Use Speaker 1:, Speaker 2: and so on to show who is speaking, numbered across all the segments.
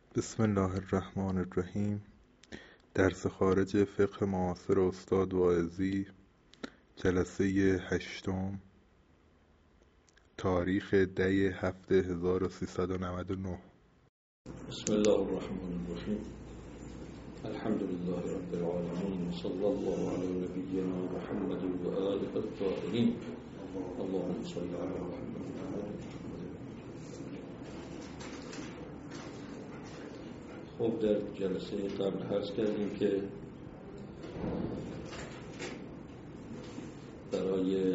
Speaker 1: بسم الله الرحمن الرحیم. درس خارج فقه معاصر استاد واعظی، جلسه 8، تاریخ 10/7/1399.
Speaker 2: بسم الله الرحمن الرحیم. الحمد لله رب العالمین، صلی الله علی نبینا محمد و آله الطاهرین. اللهم صل علی محمد. خب در جلسه قبل عرض کردیم که برای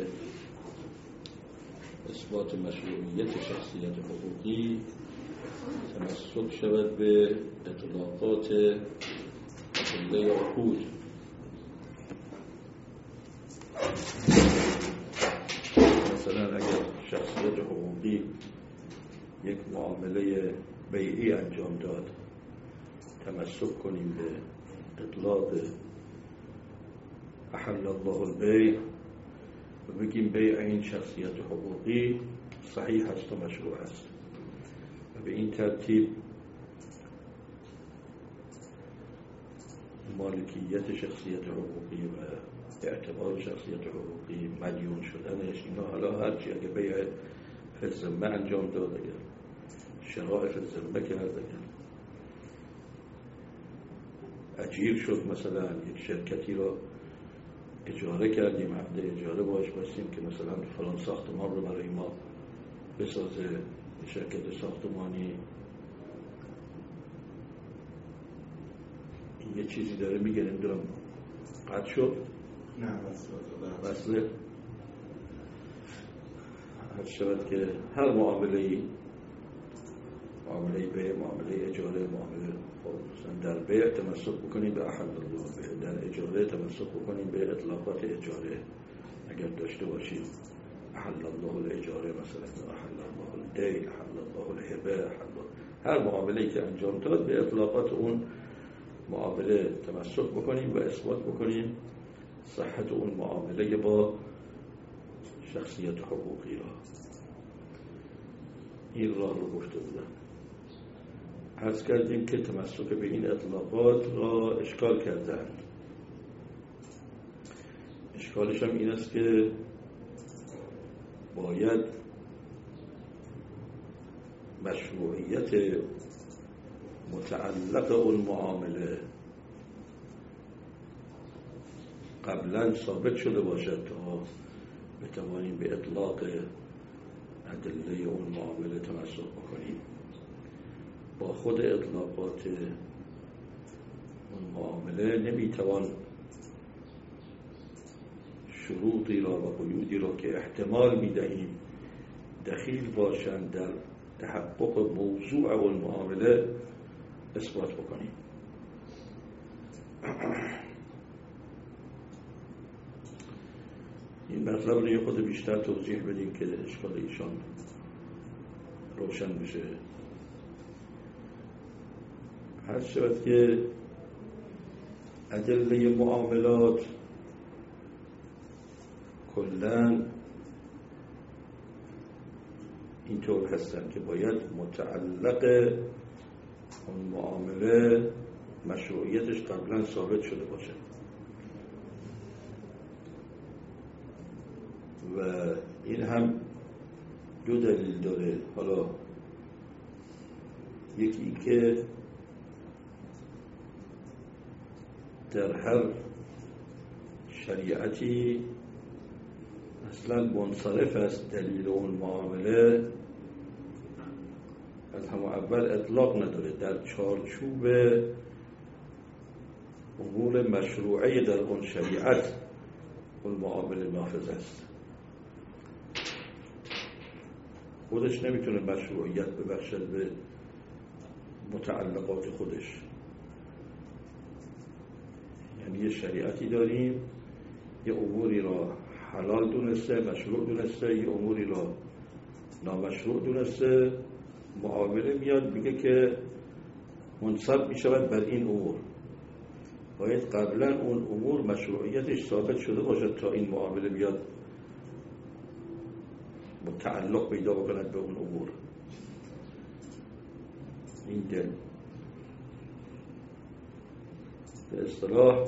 Speaker 2: اثبات مشروعیت شخصیت حقوقی تمسک شود به اطلاقات ادله عقود. مثلا اگر شخصیت حقوقی یک معامله بیعی انجام داد، تمسک کنیم به اطلاق احل الله البیع و بگیم بیع این شخصیت حقوقی صحیح است و مشروع است، و به این ترتیب مالکیت شخصیت حقوقی و اعتبار شخصیت حقوقی، مدیون شدنش، اینا حالا هرچی اگه بیع فی الذمه انجام داد، اگر شراء فی الذمه کرد، اگر اجیر شد، مثلا یک شرکتی را اجاره کردیم، عقد اجاره باش بستیم که مثلا فلان ساختمان رو برای ما بسازه، شرکت ساختمانی این یه چیزی داره میگه، نمیدونم قطع شد؟
Speaker 1: نه
Speaker 2: بسله. هر شود که هر معامله بیع، معامله اجاره، معامله در بیع تمسک بکنیم به احل الله البیع، در اجاره تمسک بکنیم به اطلاقات اجاره اگر داشته باشیم، احل الله الاجاره مثلا، احل الله البیع، احل الله الهبه، هر معامله‌ای که انجام داد به اطلاقات اون معامله تمسک بکنیم و اثبات بکنیم صحت اون معامله با شخصیت حقوقی را. این راه رو گفته بودم. عرض کردیم که تمسک به این اطلاقات را اشکال کردند. اشکالش هم این است که باید مشروعیت متعلق اون معامله قبلا ثابت شده باشد تا بتوانیم به اطلاق ادله اون معامله تمسک بکنیم. با خود اطلاقات اون معامله نمیتوان شروطی را و قیودی را که احتمال میدهیم دخیل باشند در تحقق موضوع اون معامله اثبات بکنیم. این مطلب رو یه خود بیشتر توضیح بدیم که اشکال ایشان روشن بشه. هر شود که ادله معاملات کلن اینطور هستن که باید متعلق اون معامله مشروعیتش قبلا ثابت شده باشه، و این هم دو دلیل داره. حالا یکی که در هر شریعتی اصلا منصرف است دلیل اون معامله، از همون اول اطلاق نداره، در چارچوب امور مشروعه در اون شریعت اون معامله نافذ است. خودش نمیتونه مشروعیت ببخشد به متعلقات خودش. یعنی یه شریعتی داریم، یه اموری را حلال دونسته، مشروع دونسته، یه اموری را نامشروع دونسته، معامله میاد میگه که منصب میشود بر این امور، باید قبلا اون امور مشروعیتش ثابت شده باشد تا این معامله بیاد متعلق پیدا بکند به اون امور. این دل به اصطلاح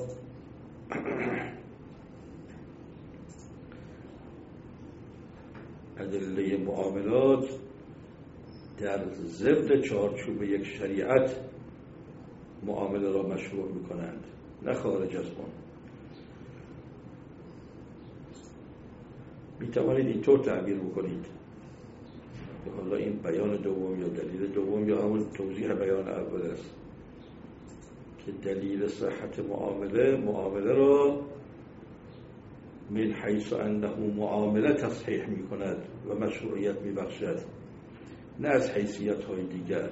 Speaker 2: ادله معاملات در ضمن چارچوب یک شریعت معامله را مشروع میکنند، نه خارج از اون. میتوانید اینطور تعبیر بکنید که حالا این بیان دوم یا دلیل دوم یا همون توضیح بیان اول است که دلیل صحت معامله را من حیث انه معامله تصحیح می کند و مشروعیت می بخشد، نه از حیثیت های دیگر.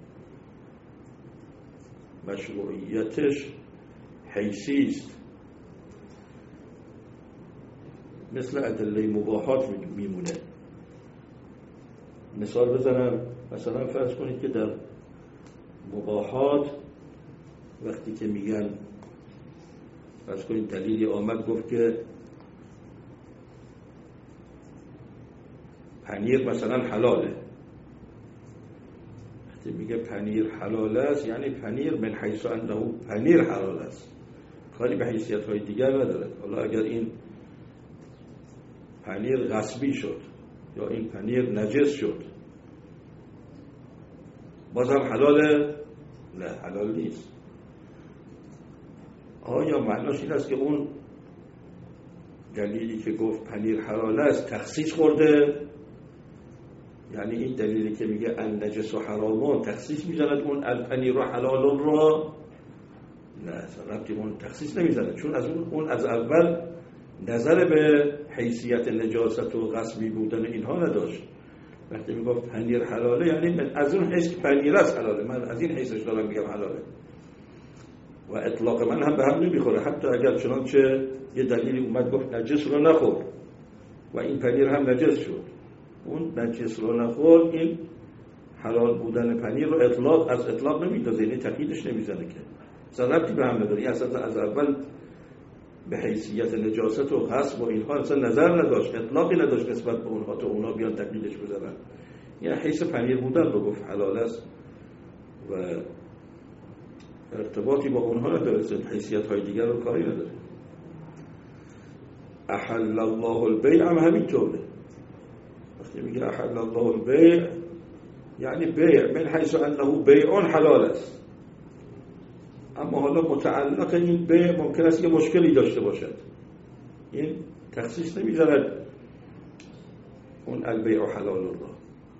Speaker 2: مشروعیتش حیثی است، مثل ادله مباحات میمونه. مثال بزنم، مثلا فرض کنید که در مباحات وقتی که میگن، فرض کنید دلیلی آمد گفت که پنیر مثلا حلاله. وقتی میگه پنیر حلال است یعنی پنیر من حیث انه پنیر حلال است، کاری به حیثیت های دیگر نداره. حالا اگر این پنیر غصبی شد یا این پنیر نجس شد بازم حلاله؟ نه، حلال نیست. آیا معناش این است که اون دلیلی که گفت پنیر حلال است تخصیص خورده؟ یعنی این دلیلی که میگه النجس و حرامون تخصیص میزند اون الپنیر و حلال را؟ نه، ربطی اون تخصیص نمیزند، چون از اون از اول نظر به حیثیت نجاست و غصبی بودن اینها نداشت. وقتی میگفت پنیر حلاله یعنی من از اون حیث که پنیر است حلاله، من از این حیثش دارم میگم حلاله و اطلاق من هم به هم نمیخوره. حتی اگر چنانچه یه دلیلی اومد گفت نجس رو نخور و این پنیر هم نجس شد، اون نجس رو نخور این حلال بودن پنیر رو اطلاق از اطلاق نمیدازه، یعنی تقییدش نمیزنه که ربطی به هم نداره. این اصلا از اول به حیثیت نجاست و غصب و اینها اصلا نظر نداشت، اطلاقی نداشت نسبت به اونها تا اونا بیان تقییدش بزنن. یعنی حیث پنیر بودن رو گفت حلال است و ارتباطی با اونها نداره، حیثیت های دیگر رو کاری نداره. احل الله البیع هم همینطوره. وقتی میگه احل الله البیع یعنی بیع من حیث انه بیع حلال است، اما حالا متعلق این بیع ممکن است یه مشکلی داشته باشد، این تخصیص نمی‌ذارد اون البیع حلال الله.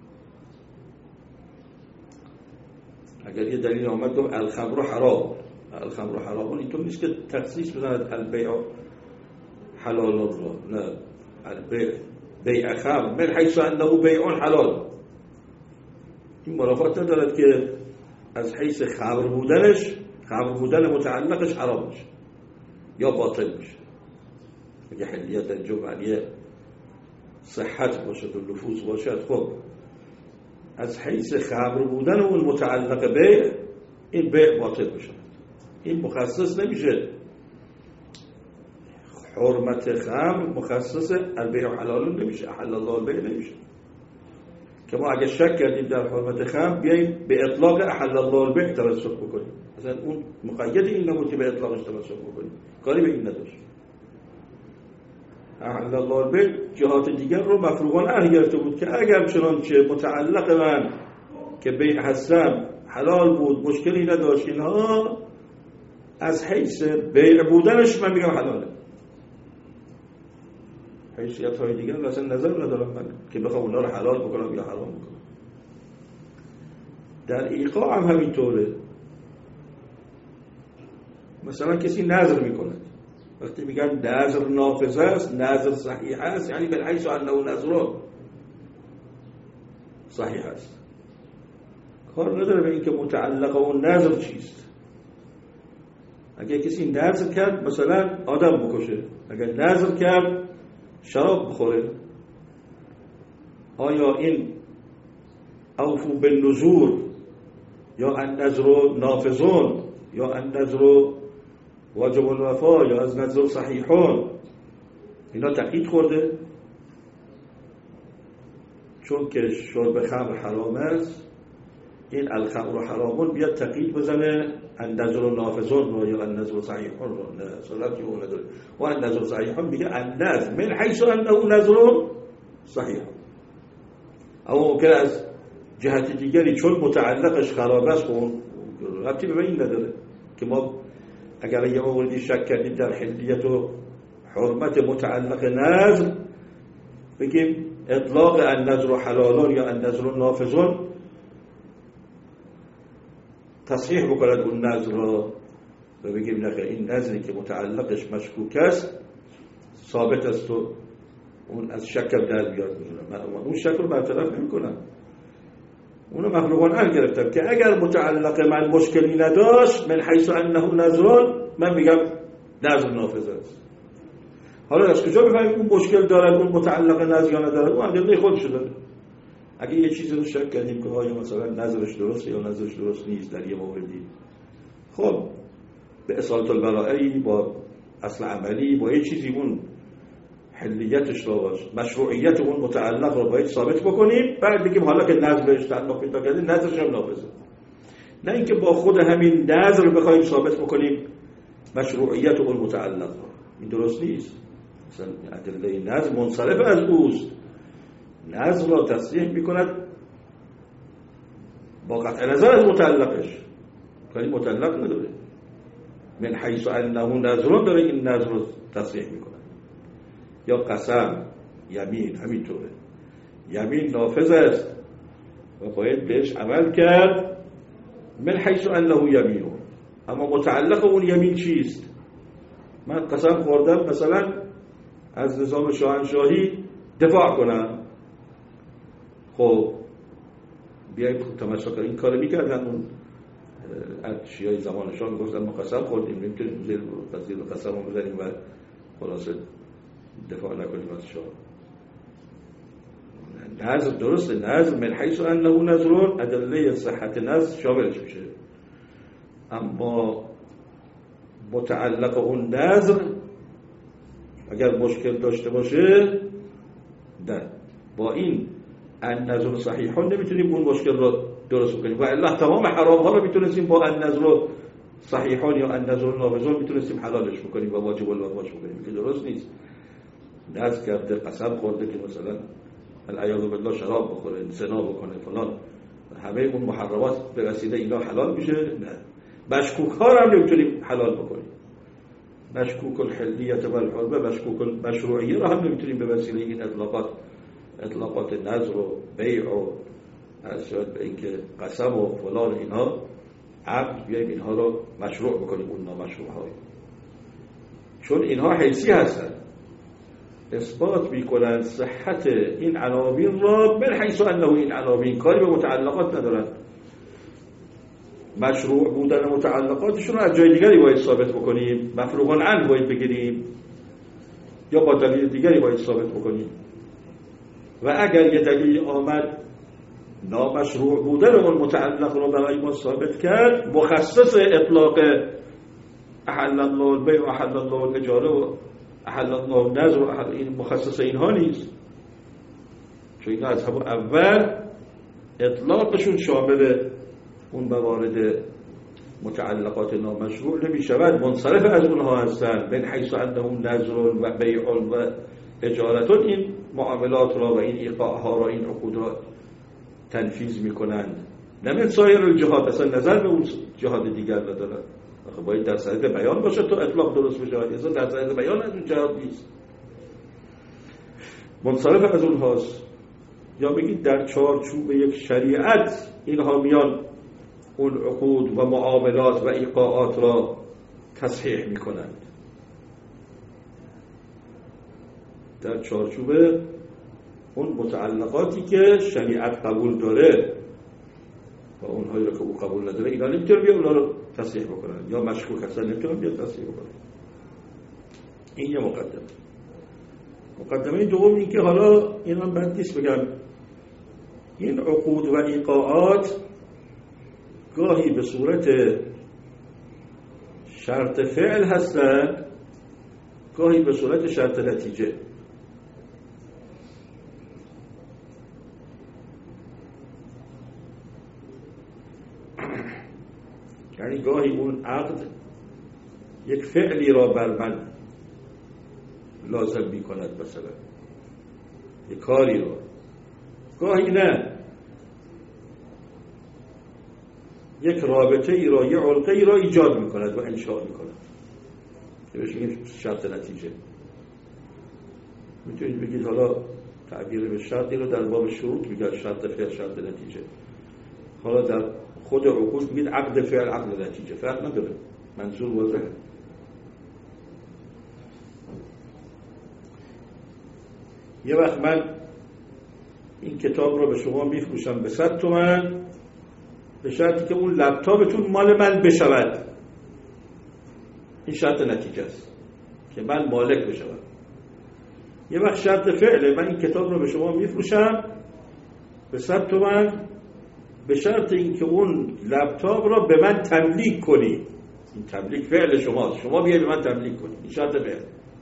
Speaker 2: اگر یه دلیل آمد گفت الخمر حرام، الخمر حرام، اینطور نیست که تخصیص بزند البیع حلال الله، نه، البیع بیع خمر من حیث انه بیع حلال، این مرافعت ندارد که از حیث خمر بودن متعلقش حرام میشه یا باطل میشه. اگه حلیت اینجا معنی صحت باشد و نفوذ باشد، خب از حیث خمر بودن اون متعلق بیع، این بیع باطل میشه، این مخصص نمیشه. حرمت خمر مخصص البیع حلال نمیشه، احل الله البیع نمیشه. که ما اگه شک کردیم در حرمت خمر بیاییم به اطلاق احل الله البیع تمسک بکنیم، مثلا اون مقید این نبود که به اطلاقش تمسک بکنیم، کاری به این نداشت. احل الله البیع جهات دیگر رو مفروغان اره گرفته بود که اگر چنانچه متعلق من که بیع هستم حلال بود، مشکلی نداشت، اینها از حیث بیع بودنش من میگم حلاله، حیثیت های دیگر اصلا نظر ندارم من که بخوام اونا رو حلال بکنم یا حرام بکنم. در ایقاع هم همینطوره. مثلا کسی نذر میکنه، وقتی میگن نذر نافذ است، نذر صحیح است، یعنی به حیث انه نذر صحیح است، کار نداره به این که متعلق اون نذر چیست. اگر کسی نذر کرد مثلا آدم بکشه، اگر نذر کرد شراب بخوره، آیا این اوفو بالنذور یا النذر نافذون یا النذر واجب الوفا یا از نذر صحیحون، اینا تقیید خورده؟ چون که شرب خمر حرام است این الخمر حرامون بیاد تقیید بزنه النذر نافذون رو یا النذر صحیحون رو، نه صلاتی اون نداره. و النذر صحیحون میگه النذر من حیث انه نذر صحیح، اما ممکن از جهت دیگری چون متعلقش خراب است اون ربطی به این نداره که ما اگر یه موردی شک کردیم در حلیت و حرمت متعلق نذر بگیم اطلاق النذر حلالون یا النذر نافذون تصحیح بکند اون نذر را و بگیم نه این نذری که متعلقش مشکوک است ثابت است و اون از شک در بیاد می‌کنه. اون شک رو برطرف نمی‌کنم، اونو مخلوقان ال گرفتم که اگر متعلق من مشکلی نداشت من حیث انه نذر من میگم نذر نافذ است. حالا از کجا بفهمیم اون مشکل داره اون متعلق نذر یا نداره؟ اون ادله خودش داره. اگه یه چیزی رو شک کردیم که آیا مثلا نظرش درسته یا نظرش درست نیست در یه موردی، خب به اصالت البرائی با اصل عملی با یه چیزی اون حلیتش رو باشه مشروعیت اون متعلق رو باید ثابت بکنیم، بعد بگیم حالا که نظر بهش تعلق پیدا کرده نظرش هم نافذه. نه اینکه با خود همین نظر رو بخوایم ثابت بکنیم مشروعیت اون متعلق رو، این درست نیست. مثلا ادله نظر منصرف از اوست، نظر را تصریح میکند با قطع نظر از متعلقش، کاری متعلق نداره. من حیث انه نظرون داره این نظر رو تصریح میکند. یا قسم، یمین همینطوره، یمین نافذ است و باید بهش عمل کرد من حیث انه یمینه، اما متعلق اون یمین چیست؟ من قسم خوردم مثلا از نظام شاهنشاهی دفاع کنم، خب بیایید تماشا کنید. این کارو میکردن اون شیعه زمان شاه، میگفتن ما قسم خوردیم نمیتونیم زیر قسم رو بزنیم و خلاصه دفاع نکنیم از شاه. نظر درسته، نظر من حیث انه نظرون ادله صحت نظر شاملش میشه، اما متعلق اون نظر اگر مشکل داشته باشه نه، با این النظر صحیحون نمیتونیم اون مشکل رو درست کنیم و الا تمام حرام ها رو میتونستیم با النظر صحیحون یا النظر نافذون میتونستیم حلالش بکنیم و واجب الوقاش بکنیم، که درست نیست. نظر کرده قسم خورده که مثلا العیاذ بالله شراب بخوره، زنا بکنه فلان، همه اون محرمات به وسیله اینا حلال میشه، نه. مشکوک ها رو هم نمیتونیم حلال بکنیم، مشکوک الحلیت و الحرمه، مشکوک المشروعیه رو هم نمیتونیم به وسیله این اطلاقات نظر و بیع و از به اینکه قسم و فلان اینها عقد بیاییم اینها رو مشروع بکنیم اون نامشروع های، چون اینها حیثی هستن اثبات میکنن صحت این عناوین را من حیث انه این عناوین کاری به متعلقات ندارن. مشروع بودن متعلقاتشون رو از جای دیگری باید ثابت بکنیم، مفروغان عنه باید بگیریم یا با دلیل دیگری باید ثابت بکنیم. و اگر یه دلیل آمد نامشروع بودن اون متعلق رو برای ما ثابت کرد، مخصص اطلاق احل الله البیع و احل الله الاجاره و احل الله النذر و این مخصص اینها نیست، چون اینا از همون اول اطلاقشون شامل اون موارد متعلقات نامشروع نمی شود، منصرف از اونها هستند. من حیث انهم نذر و بیع و اجارتون این معاملات را و این ایقاعها را این عقود را تنفیذ میکنند، نه من سایر الجهات، اصلا نظر به اون جهات دیگر ندارند. آخه باید در صدد بیان باشه تو اطلاق درست بشه، اصلا در صدد بیان از اون جهات نیست، منصرف از اونهاست. یا بگید در چارچوب یک شریعت اینها میان اون عقود و معاملات و ایقاعات را تصحیح میکنند، در چارچوب اون متعلقاتی که شریعت قبول داره و اونهایی رو که او قبول نداره اینا نمیتونن بیا اونا رو تصحیح بکنن، یا مشکوک هستن نمیتونن بیا تصحیح بکنن. این یه مقدمه دوم این که حالا اینا بد نیست بگم این عقود و ایقاعات گاهی به صورت شرط فعل هستند، گاهی به صورت شرط نتیجه. یعنی گاهی اون عقد یک فعلی را بر من لازم می کند، مثلا یک کاری را، گاهی نه، یک رابطه ای را، یک علقه ای را ایجاد می کند و انشاء می کند که بهش میگیم شرط نتیجه. میتونید بگید حالا تعبیر به شرطی رو در باب شروط میگن شرط فعل شرط نتیجه، حالا در خود عقود میگید عقد فعل عقد نتیجه، فرق نداره، منظور واضحه. یه وقت من این کتاب رو به شما میفروشم به 100 تومن به شرطی که اون لپتاپتون مال من بشود. این شرط نتیجه است که من مالک بشم. یه وقت شرط فعله، من این کتاب رو به شما میفروشم به 100 تومن به شرط اینکه اون لپتاپ رو به من تملیک کنی. این تملیک فعل شماست، شما بیاید به من تملیک کنی. این شرط فعل.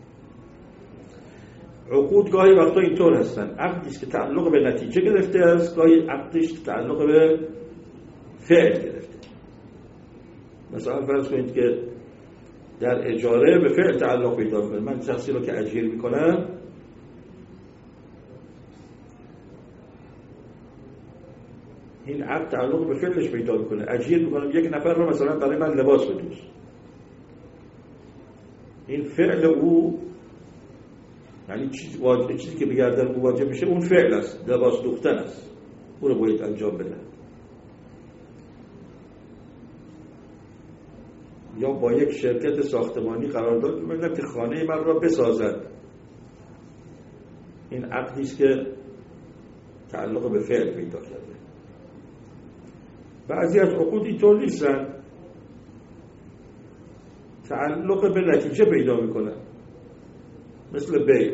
Speaker 2: عقود گاهی وقتا اینطور هستن، عقدی است که تعلق به نتیجه گرفته است، گاهی عقدی است که تعلق به فعل گرفته. مثلا فرض کنید که در اجاره به فعل تعلق پیدا کنه. من شخصی رو که اجیر میکنم این عقد تعلق به فعلش پیدا میکنه. اجیر میکنم یک نفر رو مثلا برای من لباس بدوز، این فعل او یعنی چیزی که به گردن او واجب میشه اون فعل است، لباس دوختن است، او رو باید انجام بده. یا با یک شرکت ساختمانی قرارداد می‌بندم که خانه من را بسازد. این عقدی است که تعلق به فعل پیدا کرده. بعضی از عقود اینطور نیستن، تعلق به نتیجه پیدا میکنن، مثل بیع.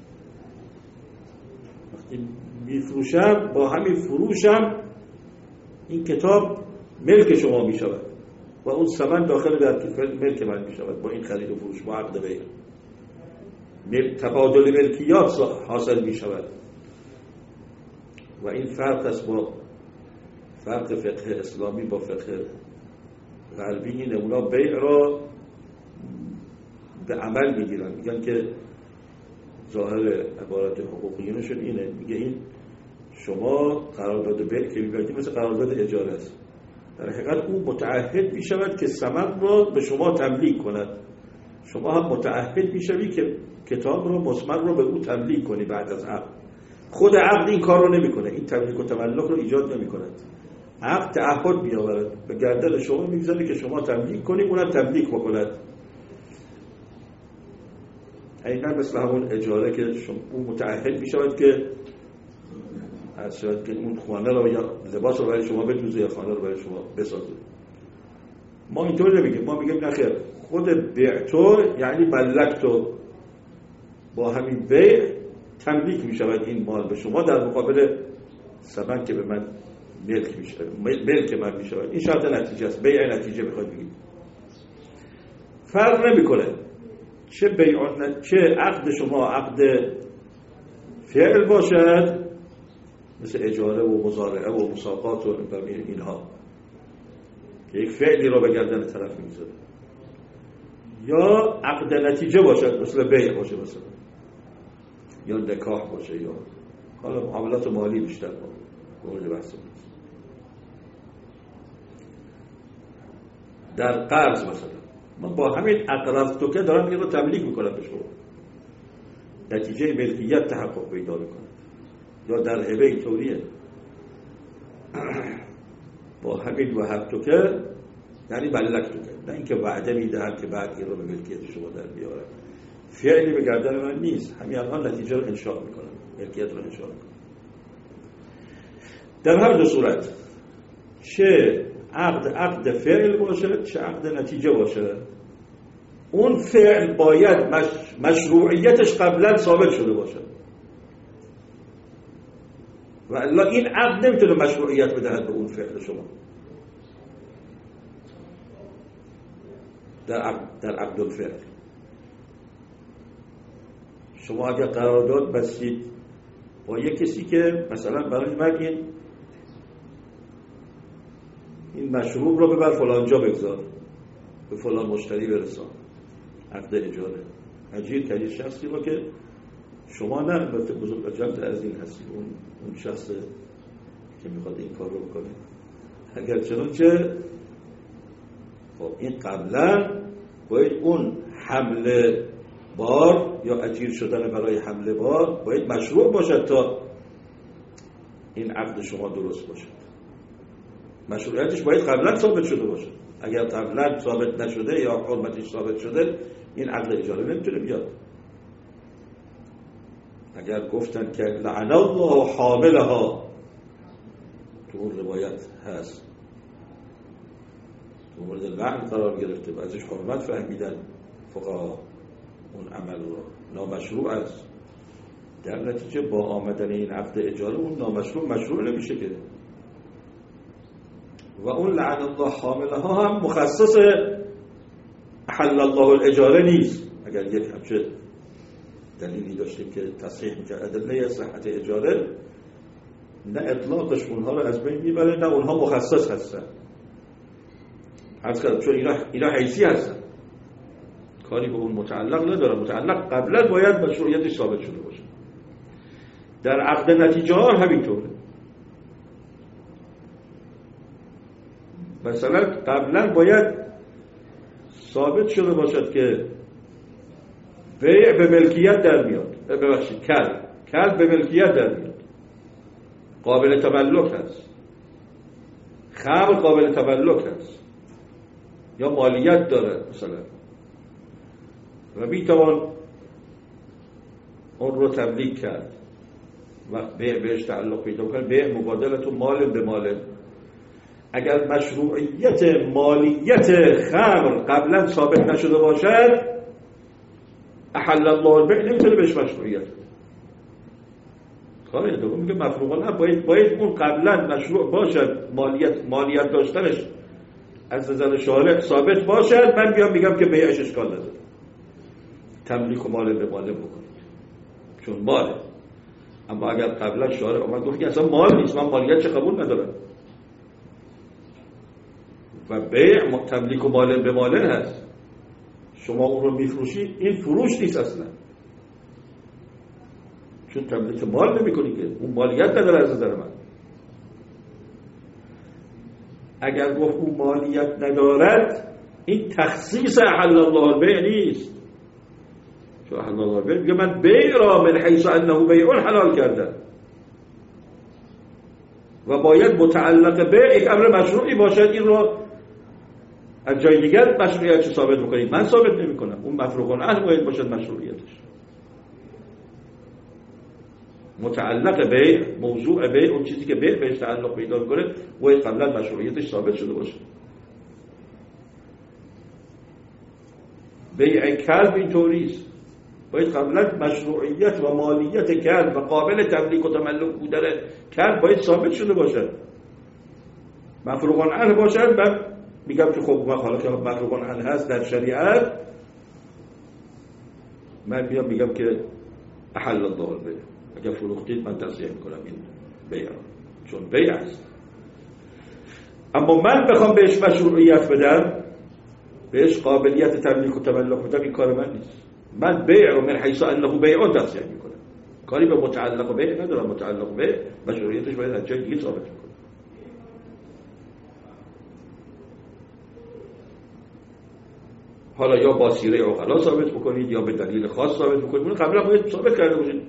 Speaker 2: وقتی میفروشم با همین فروشم این کتاب ملک شما میشود و اون ثمن داخل در ملک من میشود. با این خرید و فروش، با عقد بیع تبادل ملکیات حاصل میشود و این فرق است با فرق فقه اسلامی با فقه غربی. اینه اونا بیع را به عمل میگیرن، میگن که ظاهر عبارت حقوقیونشون اینه، میگه این شما قرارداد بیع که میبینید مثل قرارداد اجاره است، در حقیقت او متعهد میشود که ثمن را به شما تملیک کند، شما هم متعهد میشوی که کتاب رو مثمر رو به او تملیک کنی بعد از عقد. خود عقد این کار رو نمیکنه، این تملیک و تملک رو ایجاد نمیکند. عقد تعهد میآورد، به گردن شما میگذاره که شما تملیک کنی، اونم تملیک بکند. عیناً مثل همون اجاره که اون متعهد میشود که که اون خانه رو یا لباس رو برای شما بدوزه یا خانه رو برای شما بسازه. ما اینطور نمیگیم، ما میگیم نخیر، خود بیعتو یعنی ملکتو، با همین بیع تملیک میشود این مال به شما در مقابل ثمن که به من ملک میشه، ملک من میشود. این شرط نتیجه است، بیع نتیجه بخواد بگید. فرق نمیکنه چه بیع چه عقد شما عقد فعل باشد مثل اجاره و مزارعه و مساقات و اینها که یک فعلی را به گردن طرف میگذاره، یا عقد نتیجه باشد مثل بیع باشه مثلا، یا نکاح باشه، یا حالا معاملات مالی بیشتر مورد بحث بود. در قرض مثلا من با همین اقرض که دارم این رو تملیک میکنم به شما، نتیجه ملکیت تحقق پیدا میکنه. یا در هبه اینطوریه، با همین وهبتوکه یعنی ملکتوکه، نه اینکه وعده میدهم که بعد این رو به ملکیت شما در بیارم. فعلی به گردن من نیست، همین الان نتیجه رو انشاء میکنم، ملکیت رو انشاء میکنم. در هر دو صورت، چه عقد فعل باشه چه عقد نتیجه باشه، اون فعل باید مشروعیتش قبلا ثابت شده باشه و الا این عقد نمیتونه مشروعیت بدهد به اون فعل شما. در عقد الفعل شما اگر قرارداد بستید با یک کسی که مثلا برای من این این مشروب رو ببر فلان جا بگذار، به فلان مشتری برسان. عقد اجاره. اجیر کردی شخصی رو که شما نه البته بزرگ از این هستی، اون شخص که میخواد این کار رو بکنه. اگر چنانچه خب این قبلا باید اون حمله بار یا اجیر شدن برای حمله بار باید مشروع باشد تا این عقد شما درست باشد. مشروعیتش باید قبلا ثابت شده باشد. اگر قبلا ثابت نشده یا حرمتش ثابت شده این عقد اجاره نمیتونه بیاد. اگر گفتن که لعن الله حاملها، تو اون روایت هست، تو مورد لعن قرار گرفته و ازش حرمت فهمیدن فقها اون عمل رو نامشروع است. در نتیجه با آمدن این عقد اجاره اون نامشروع مشروع نمیشه که. و اون لعن الله حاملها هم مخصص احل الله الاجاره نیست. اگر یک همچه دلیلی داشتیم که تصحیح میکرد ادله صحت اجاره، نه اطلاقش اونها رو از بین میبره نه اونها مخصص هستن. چون اینا حیثی هستن، کاری به اون متعلق نداره. متعلق قبلا باید مشروعیتش ثابت شده باشه. در عقد نتیجه ها همینطوره. مثلا قبلا باید ثابت شده باشد که بیع به ملکیت در میاد، ببخشید کل به ملکیت در میاد، قابل تملک هست، خمر قابل تملک هست یا مالیت داره مثلا و میتوان اون رو تملیک کرد. وقت بیع بهش تعلق پیدا کنه، بیع مبادلت مال به مال. اگر مشروعیت مالیت خمر قبلا ثابت نشده باشد، احل الله البیع نمیتونه بهش مشروعیت بده. کاری دوم میگه مفروغ باید اون قبلا مشروع باشد، مالیت داشتنش از نظر شارع ثابت باشد. من بیام میگم که بیعش اشکال نداره، تملیک و مال به مال بکنید چون ماله. اما اگر قبلا شارع اومد گفت که اصلا مال نیست، من مالیت چه قبول ندارم و بیع تملیک و مال به مال هست، شما اون رو میفروشید، این فروش نیست اصلا، چون تملیک مال نمی کنی که اون مالیت نداره از نظر من. اگر گفت اون مالیت ندارد، این تخصیص احل الله البیع نیست. چون احل الله البیع میگه من بیع را من حیث انه بیع حلال کردم و باید متعلق بیع یک امر مشروعی باشد. این رو از جای دیگر مشروعیتش ثابت بکنید، من ثابت نمی کنم. اون مفروغ عنه باید باشد مشروعیتش. متعلق بیع، موضوع بیع، اون چیزی که بیع بهش تعلق پیدا کنه باید قبلا مشروعیتش ثابت شده باشه. بیع کلب اینطوریست، باید قبلا مشروعیت و مالیت کلب و قابل تملیک و تملک بودن کلب باید ثابت شده باشد. مفروغ عنه باشد. من میگم که خب حالا که مفروغ عنه هست در شریعت، من میگم که احل الله البیع. اگر فروختید من تصحیح میکنم این بیع، چون بیع است. اما من بخوام بهش مشروعیت بدم، بهش قابلیت تملیک و تملک بدم، این کار من نیست. من بیع رو من حیث انه بیع تصحیح میکنم، کاری به متعلق بیع ندارم. متعلق بیع مشروعیتش باید از جای دیگه ثابت میکنم. حالا یا با سیره عقلا ثابت بکنید یا به دلیل خاص ثابت بکنید، اون قبلا باید ثابت کرده باشید.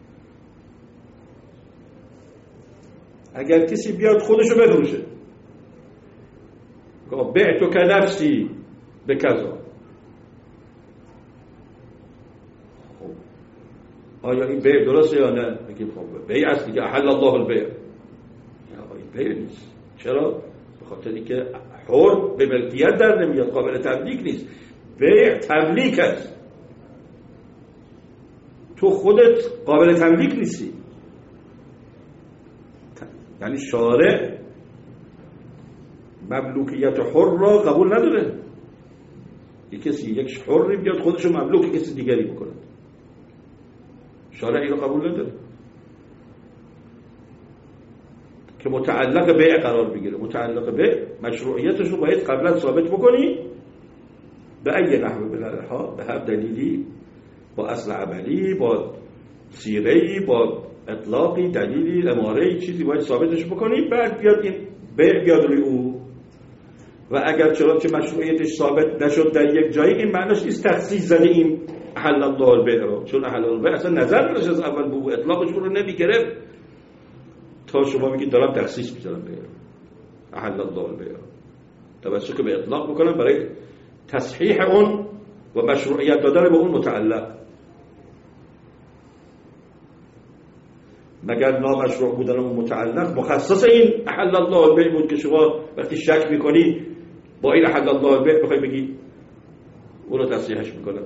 Speaker 2: اگر کسی بیاد خودشو بفروشه، گفت بعتو که نفسی به کذا، خب آیا این بیع درسته یا نه؟ میگیم خب بیع است دیگه، احل الله البیع. این بیع نیست. چرا؟ به خاطر اینکه حر به ملکیت در نمیاد، قابل تملیک نیست. بیع تملیک است، تو خودت قابل تملیک نیستی. یعنی شارع مملوکیت حر را قبول نداره. یک حری بیاد خودشو مملوک کسی دیگری بکنه، شارع این را قبول نداره. که متعلق بیع قرار بگیره. متعلق بیع مشروعیتش رو باید قبلا ثابت بکنی به ای نحو به هر دلیلی، با اصل عملی، با سیره‌ای، با اطلاقی، دلیلی، اماره‌ای، چیزی باید ثابتش بکنی، بعد بیاد این بیع بیاد روی او. و اگر چنانچه مشروعیتش ثابت نشد در یک جایی، این معنیش نیست تخصیص زدیم احل الله البیع رو، چون احل الله البیع اصلا نظر نداشت از اول به اطلاقش رو نمیگرفت تا شما میگید دارم تخصیص میذارم بیع احل الله البیع، توسط به اطلاق بکنم برای تصحیح اون و مشروعیت دادن به اون متعلق. مگر نامشروع بودن اون متعلق مخصص این احل الله البیع بود که شما وقتی شک میکنی با این احل الله البیع بخوای بگی اون رو تصحیحش میکنم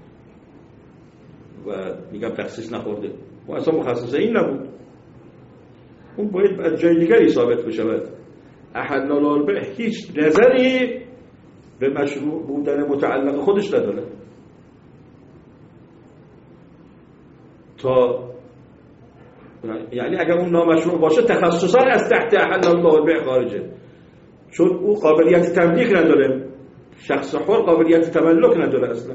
Speaker 2: و میگم تخصیص نخورده، و اصلا مخصص این نبود. اون باید از جای دیگری ثابت بشود. احل الله البیع هیچ نظری به مشروع بودن متعلق خودش نداره تا، یعنی اگر اون نامشروع باشه تخصصا از تحت احل الله البیع خارجه، چون او قابلیت تملیک نداره، شخص حر قابلیت تملک نداره اصلا،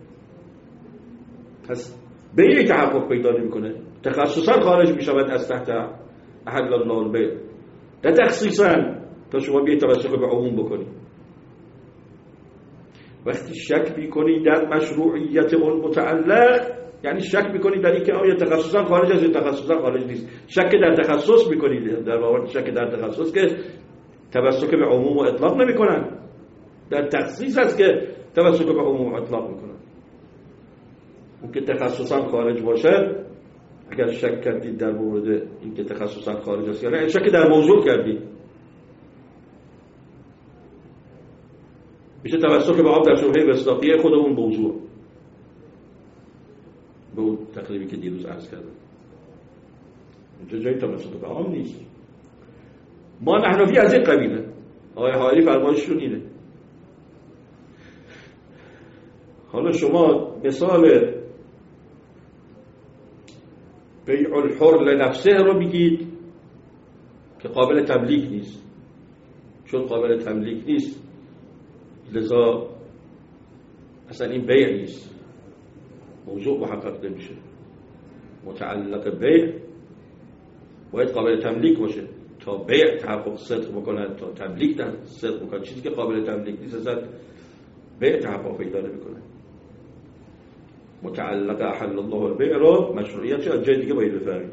Speaker 2: پس بیعی تحقق پیدا نمیکنه، تخصصا خارج میشود از تحت احل الله البیع، نه تخصیصا تا شما بیایید توسط به عموم بکنی. وقتی شک میکنی در مشروعیت اون متعلق، یعنی شک میکنی در اینکه آیا تخصصا خارج از تخصصا خارج نیست. شک در تخصص میکنی، در واقع شک در تخصص که توسط به عموم و اطلاق نمیکنن، در تخصیص است که توسط به عموم و اطلاق میکنن. اون که تخصصا خارج باشه، اگر شک کردید در مورد اینکه تخصصا خارج است یا نه، شک در موضوع کردید، میشه توسط به عام در شبهه مصداقیه خود اون موضوع، به اون تقریبی که دیروز عرض کردم. اینجا جای توسط به عام نیست. ما نحنفی از این قبیله، آقای حالی فرمایششون اینه. حالا شما مثال بیع الحر لنفسه رو بگید که قابل تملیک نیست، چون قابل تملیک نیست لذا اصلا این بیع نیست، موضوع محقق نمیشه. متعلق بیع باید قابل تملیک باشه تا بیع تحقق صدق بکنه، تا تملیک صدق بکنه. چیزی که قابل تملیک نیست اصلا بیع تحقق پیدا نمیکنه. متعلق احل الله البیع رو مشروعیتش از جای دیگه باید بفهمید.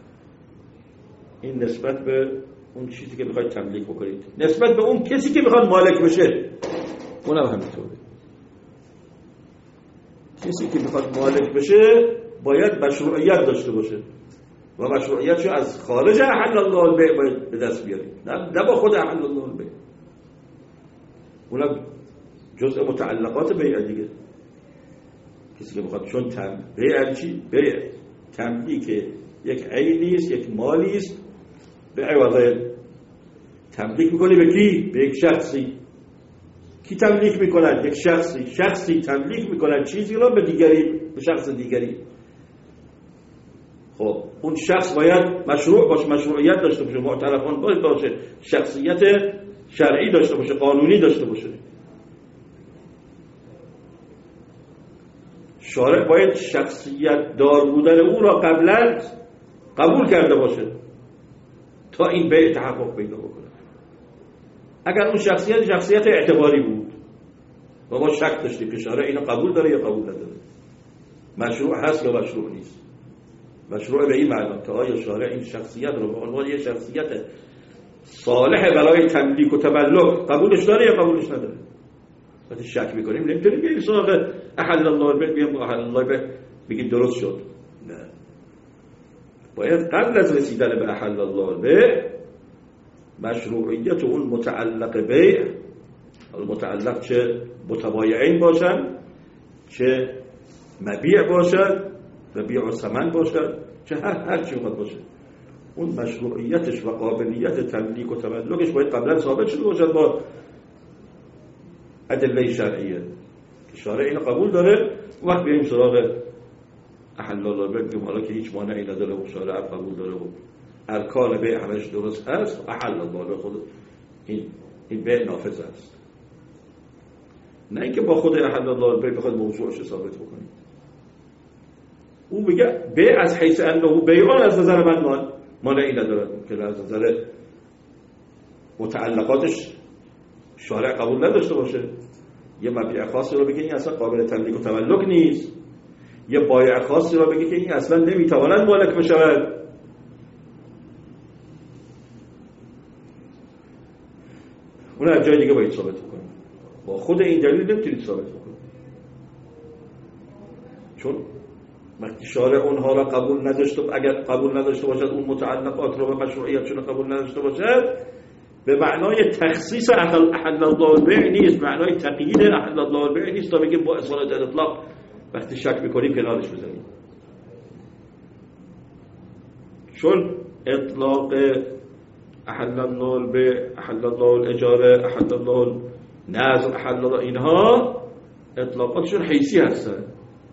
Speaker 2: این نسبت به اون چیزی که میخواید تملیک بکنید، نسبت به اون کسی که میخواد مالک بشه اونم همینطوره. کسی که میخواد مالک بشه باید مشروعیت داشته باشه و مشروعیتشو از خارج احل الله البیع باید به دست بیارید، نه با خود احل الله البیع. اونم جزء متعلقات بیع دیگه. کسی که میخواد، چون بیع چی؟ بیع تملیک یک عینی است، یک مالی است، به عوض تملیک میکنی به کی؟ به یک شخصی. کی تملیک میکنن؟ یک شخصی تملیک میکنن چیزی را به دیگری، به شخص دیگری. خب اون شخص باید مشروع باشه، مشروعیت داشته باشه، معترفان باشه، شخصیت شرعی داشته باشه، قانونی داشته باشه. شارع باید شخصیت دار بودن او را قبلا قبول کرده باشه تا این بیع تحقق پیدا بکنه. اگر اون شخصیت اعتباری بود و ما شک داشتیم که شارع اینو قبول داره یا قبول نداره، مشروع هست یا مشروع نیست، مشروع به این معنی که آیا شارع این شخصیت رو به عنوان یک شخصیت صالح برای تملیک و تملک قبولش داره یا قبولش نداره. وقتی شک میکنیم نمیتونیم بیاییم سراغ احل الله البیع بیایم احل الله البیع بگیم درست شد. نه، باید قبل از رسیدن به احل الله البیع مشروعیت اون متعلق بیع، متعلق چه متبایعین باشن، چه مبیع باشن، مبیع و ثمن باشن، چه هر چی باشه، اون مشروعیتش و قابلیت تملیک و تملکش باید قبلا ثابت شده باشد با ادله شرعیه که شارع اینو قبول داره. وقت بیاییم سراغ احل الله البیع بگیم حالا که هیچ مانعی نداره و شارع قبول داره و ارکان بیع همش درست هست، احل الله به خود این بیع نافذ است. نه اینکه با خود احل الله بیع بخواد موضوعش ثابت بکنید. او بگه بیع از حیث انه بیعان از نظر من مانعی نداره که از نظر متعلقاتش شارع قبول نداشته باشه. یه مبیع خاصی رو بگه این اصلا قابل تملیک و تملک نیست، یه بایع خاصی رو بگه که این اصلا نمیتواند مالک بشود. اون از جای دیگه باید ثابت بکنه. با خود این دلیل نمیتونید ثابت بکنید، چون وقتی شارع اونها را قبول نداشته، اگر قبول نداشته باشد اون متعلقات رو و مشروعیتشون قبول نداشته باشد، به معنای تخصیص احل الله البیع نیست، معنای تقیید احل الله البیع نیست تا بگیم با اصالت الاطلاق وقتی شک میکنیم کنارش بزنیم. چون اطلاق احل الله البیع، احل الله الاجاره، احل الله النذر، احل الله، اینها اطلاقاتشون حیثی هستن.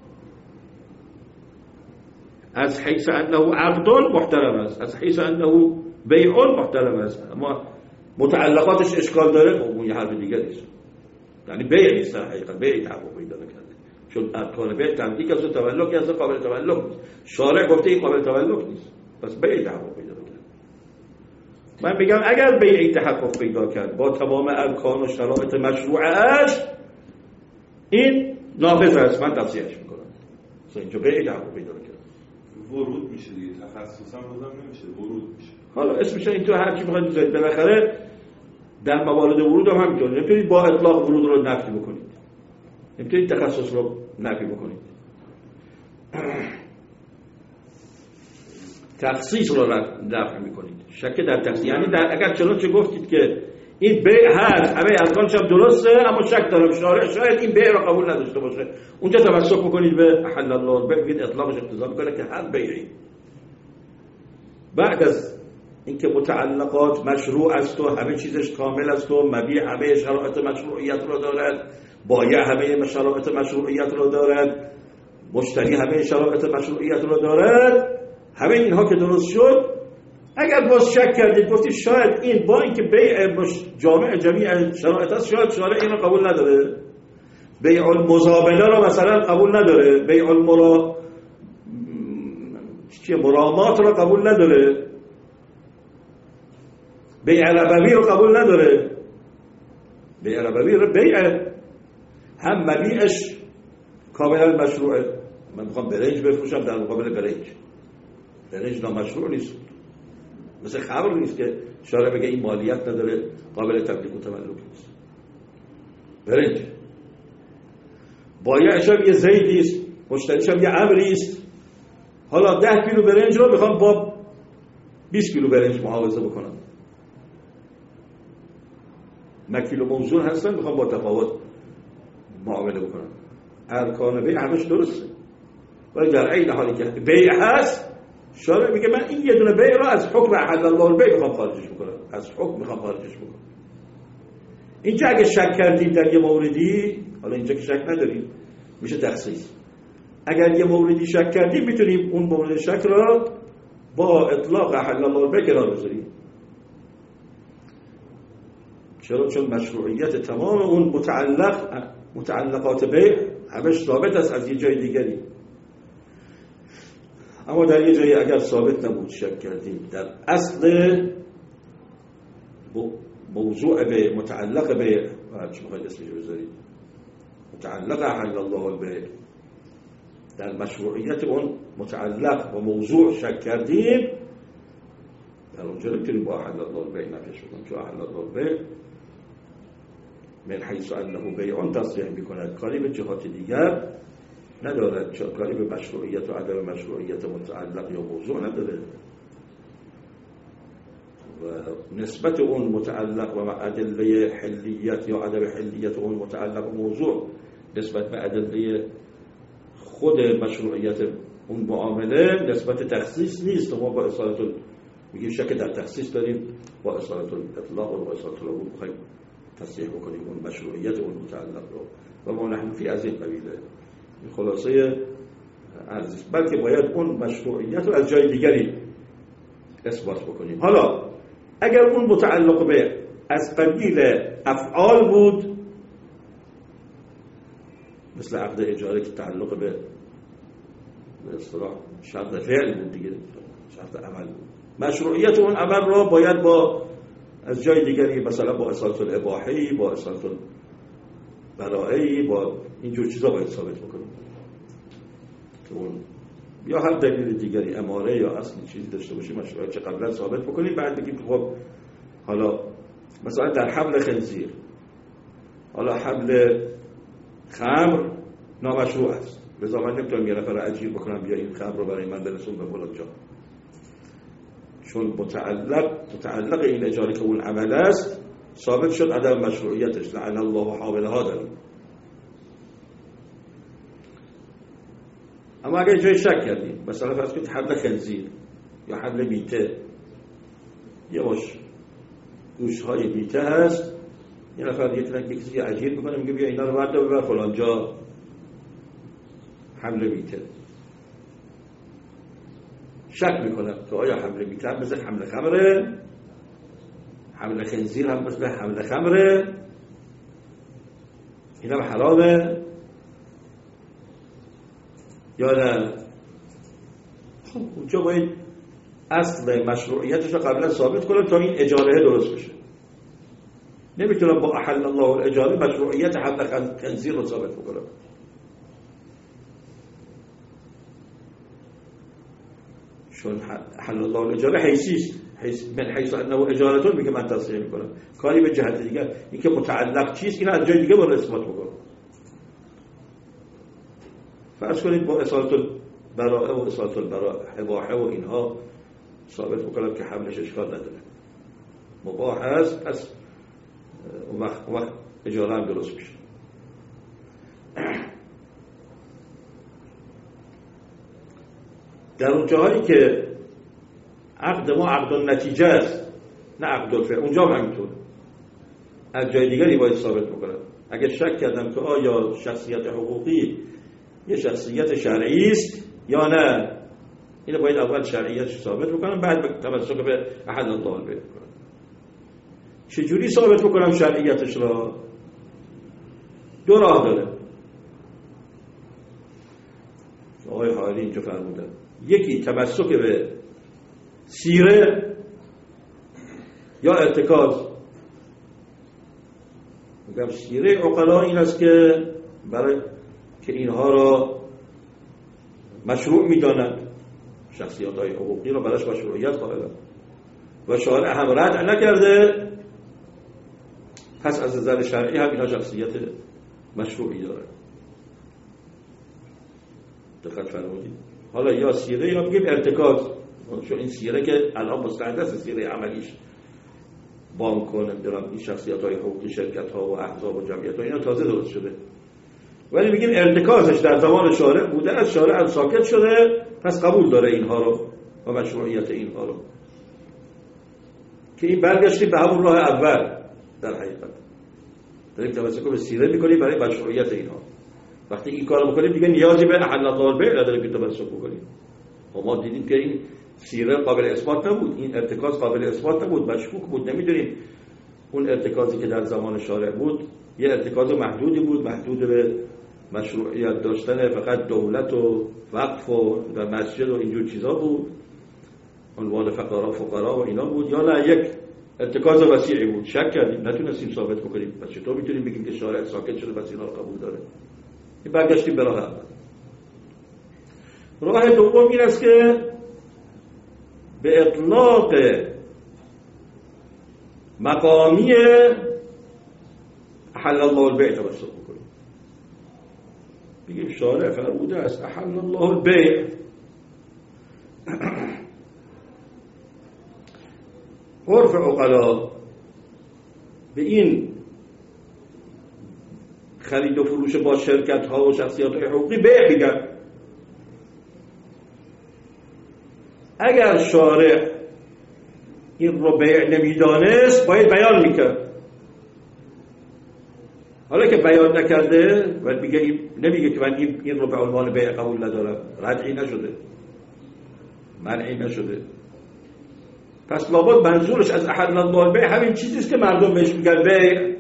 Speaker 2: از حیث انه عقد محترم است، از حیث انه بیع محترم است، اما متعلقاتش اشکال داره، اون یه حرف دیگه نیست. یعنی بیع نیست در حقیقت، بیع تحقق پیدا نکرده، چون ارکان بیع تملیک است و تملک است، قابل تملک نیست. شارع گفته این قابل تملک نیست، پس بیع تحقق پیدا نکرده. من بگم اگر بیع تحقق پیدا کرد با تمام ارکان و شرایط مشروعش، این نافذ است، من تصحیحش میکنم. مثلا اینجا بیع تحقق پیدا نکرد،
Speaker 1: ورود میشه دیگه، تخصصا بازم نمیشه، ورود میشه.
Speaker 2: حالا اسمش این تو هر چی بخواید بذارید، بالاخره در موارد ورود هم همینطور. نمیتونید با اطلاق ورود رو نفی بکنید، نمیتونید تخصص رو نفی بکنید، تخصیص رو نفی میکنید. شک در تخصیص یعنی اگر چنانچه گفتید که این بیع هست، همه ارکانش هم درسته، اما شک دارم شارع شاید این بیع رو قبول نداشته باشه، اونجا تمسک بکنید به احل الله البیع، بگید اطلاقش اقتضا میکنه که هر بیعی بعد از اینکه متعلقات مشروع است و همه چیزش کامل است و مبیع همه شرایط مشروعیت رو دارد، بایع همه شرایط مشروعیت رو دارد، مشتری همه شرایط مشروعیت رو دارد، همه اینها که درست شد، اگر باز شک کردید گفتید شاید این با اینکه بیع جامع جمیع شرایط است، شاید شارع این رو قبول نداره، بیع المزابله رو مثلا قبول نداره، بیع مرامات رو قبول نداره، بیع ربوی رو قبول نداره. بیع ربوی رو بیع هم مبیعش کاملا مشروعه، من میخوام برنج بفروشم در مقابل برنج نامشروع نیست، مثل خمر نیست که شارع بگه این مالیت نداره، قابل تملیک و تملک نیست. برنج بایعش هم یه زیدی است، مشتریش هم یه امری است. حالا 10 کیلو برنج رو میخوام با 20 کیلو برنج معاوضه بکنم، 1 کیلو موزون هستن، میخوام با تفاوت معامله بکنم. ارکان بیع همش درسته، ولی در عین حالی که بیع هست، شارع میگه من این یه دونه بیع رو از حکم احل الله البیع میخوام خارجش بکنم، از حکم میخوام خارجش بکنم. اینجا اگه شک کردید در یه موردی، حالا اینجا که شک نداریم میشه تخصیص، اگر یه موردی شک کردیم میتونیم اون مورد شک را با اطلاق احل الله البیع کنار بذاریم. چرا؟ چون مشروعیت تمام اون متعلقات بیع همش ثابت است از یه جای دیگری. اما در یه جایی اگر ثابت نبود شک کردیم در اصل موضوع بیع، متعلق بیع، چی میخواید اسمش بذارید، متعلق احل الله البیع، در مشروعیت اون متعلق و موضوع شک کردیم، در اونجا نمیتونیم با احل الله البیع نفیش بکنیم، چون احل الله البیع من حیث انه بیع تصریح میکند، کاری به جهات دیگر ندارد، کاری به مشروعیت و عدم مشروعیت متعلق یا موضوع نداره. و نسبت اون متعلق و ادله حلیت یا عدم حلیت اون متعلق و موضوع نسبت به ادله خود مشروعیت اون معامله نسبت تخصیص نیست. ما با اصالت میگیم شک در تخصیص داریم، با اصالت اطلاق و با اصالت العموم بخوایم تصحیح بکنیم اون مشروعیت اون متعلق رو، و ما نحن فی از این قبیله. این خلاصه ارزش، بلکه باید اون مشروعیت رو از جای دیگری اثبات بکنیم. حالا اگر اون متعلق به از قبیل افعال بود، مثل عقد اجاره که تعلق به اصطلاح شرط فعل بود دیگه، شرط عمل بود، مشروعیت اون عمل را باید با از جای دیگری، مثلا با اصالت الاباحی، با اصالت البرائی، با اینجور چیزا باید ثابت بکنیم که اون یا هر دلیل دیگری، اماره یا اصلی چیزی داشته باشیم مشروعیت چه قبلا ثابت بکنیم، بعد بگیم خب حالا مثلا در حمل خنزیر، حالا حمل خمر نامشروع است، لذا من نمیتونم یه نفر اجیر بکنم بیا این خمر رو برای من برسون به فلان جا، چون متعلق این اجاره که اون عمل است ثابت شد عدم مشروعیتش، لعن الله حاملها داریم. اما اگر جای شک کردیم، مثلا فرض کنید حمل خنزیر یا حمل میته، یه باش گوشت‌های میته هست، یه نفر یک کسی اجیر میکنه میگه بیا اینا رو بردا ببر فلان جا حمل میته، شک میکنم که آیا حمل میته هم مثل حمل خمره، حمل خنزیر هم مثل حمل خمره، این هم حرامه یا نه؟ خب اونجا باید اصل مشروعیتش رو قبلا ثابت کنم تا این اجاره درست بشه. نمیتونم با احل الله الاجاره مشروعیت حمل خنزیر رو ثابت بکنم. چون حل الله الاجاره حیثیست، من حیث انه اجارتون میگه من تصحیح میکنم، کاری به جهت دیگر این که متعلق چیست این از جای دیگه باید اثبات بکنم. فرض کنید با اصالت البراءه و اصالت الاباحه و اینها ثابت بکنم که حملش اشکال نداره، مباح است، پس اون وقت اجاره هم درست میشه. در اون جاهایی که عقد ما عقد نتیجه است نه عقد الفعل، اونجا هم همینطور از جای دیگری باید ثابت بکنم. اگر شک کردم که آیا شخصیت حقوقی یه شخصیت شرعی است یا نه، اینو باید اول شرعیتش ثابت بکنم، بعد تمسک به احل الله البیع بکنم. چجوری ثابت بکنم شرعیتش را؟ دو راه داره. آقای حالی اینجا فرمودن یکی تمسک به سیره یا ارتکاز. میگم سیره عقلا این است که برای که اینها را مشروع میدانند، شخصیات های حقوقی را براش مشروعیت قائلند و شارع هم رد نکرده، پس از نظر شرعی هم اینها شخصیت مشروعی دارند. دقت فرمودید؟ حالا یا سیره یا بگیم ارتکاز، چون این سیره که الان مستعد است سیره عملیش بانک کنه درام این شخصیت های حقوقی شرکت ها و احزاب و جمعیت ها اینا تازه درست شده، ولی میگیم ارتکازش در زمان شارع بوده، از شارع هم ساکت شده، پس قبول داره اینها رو و مشروعیت اینها رو، که این برگشتیم به همون راه اول. در حقیقت داریم تمسک به سیره میکنیم برای مشروعیت اینها. وقتی این کارو بکنیم دیگه نیازی به احل الله البیع نداریم که تمسک بکنیم. ما دیدیم که این سیره قابل اثبات نبود، این ارتکاز قابل اثبات نبود، مشکوک بود، نمیدونیم اون ارتکازی که در زمان شارع بود یه ارتکاز محدودی بود، محدود به مشروعیت داشتن فقط دولت و وقف و مسجد و اینجور چیزا بود، عنوان فقرا و اینا بود، یا نه یک ارتکاز وسیعی بود. شک کردیم، نتونستیم ثابت بکنیم، پس چطور میتونیم بگیم که شارع ساکت شده پس اینا رو قبول داره؟ این برگشتیم به راه اول. راه دوم این است که به اطلاق مقامی احل الله البیع تمسک بکنیم، بگیم شارع فرموده است احل الله البیع، عرف عقلا به این خرید و فروش با شرکت ها و شخصیات های حقوقی بیع میگن. اگر شارع این رو بیع نمیدانست باید بیان میکرد. حالا که بیان نکرده و نمیگه که من این رو به عنوان بیع قبول ندارم، ردعی نشده، منعی نشده، پس لابد منظورش از احل الله البیع همین چیزی است که مردم بهش میگن بیع،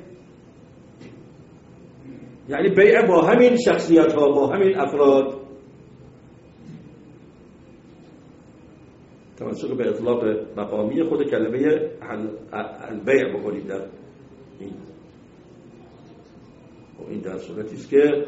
Speaker 2: یعنی بیع با همین شخصیت ها، با همین افراد. تمسک به اطلاق مقامی خود کلمه البیع بکنید در این در صورتی است که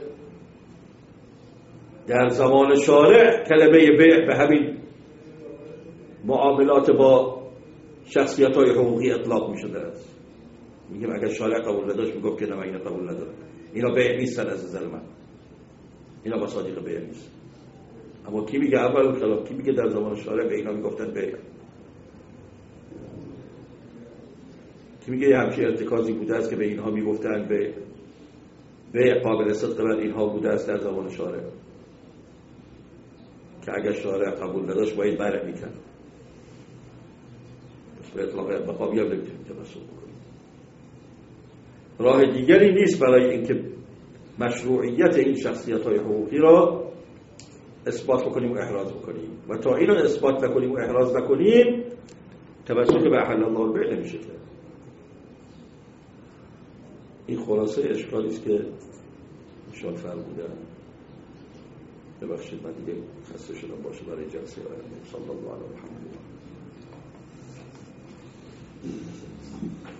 Speaker 2: در زمان شارع کلمه بیع به همین معاملات با شخصیت‌های حقوقی اطلاق می‌شده است. میگم اگر شارع قبول نداشت میگفت که نه من اینا قبول ندارم، اینا بیع نیستن از نظر من، اینا مصادیق بیع نیست. اما کی میگه اول خلاف؟ کی میگه در زمان شارع به اینا میگفتن بیع؟ کی میگه همچین ارتکازی بوده است که به اینها میگفتن بیع قابل صدق بر اینها بوده است در زمان شارع، که اگر شارع قبول نداشت باید برع میکرد. بس به اطلاق مقامی هم نمیتونیم تمسک بکنیم. راه دیگری نیست برای اینکه مشروعیت این شخصیت‌های حقوقی را اثبات بکنیم و احراز بکنیم، و تا اینو اثبات نکنیم و احراز نکنیم تمسک به احل الله البیع نمیشه کرد. این خلاصه اشکالی است که ایشان فرمودن. ببخشید من دیگه خسته شدم باشه برای جلسه آینده. صلی الله علیه و محمد.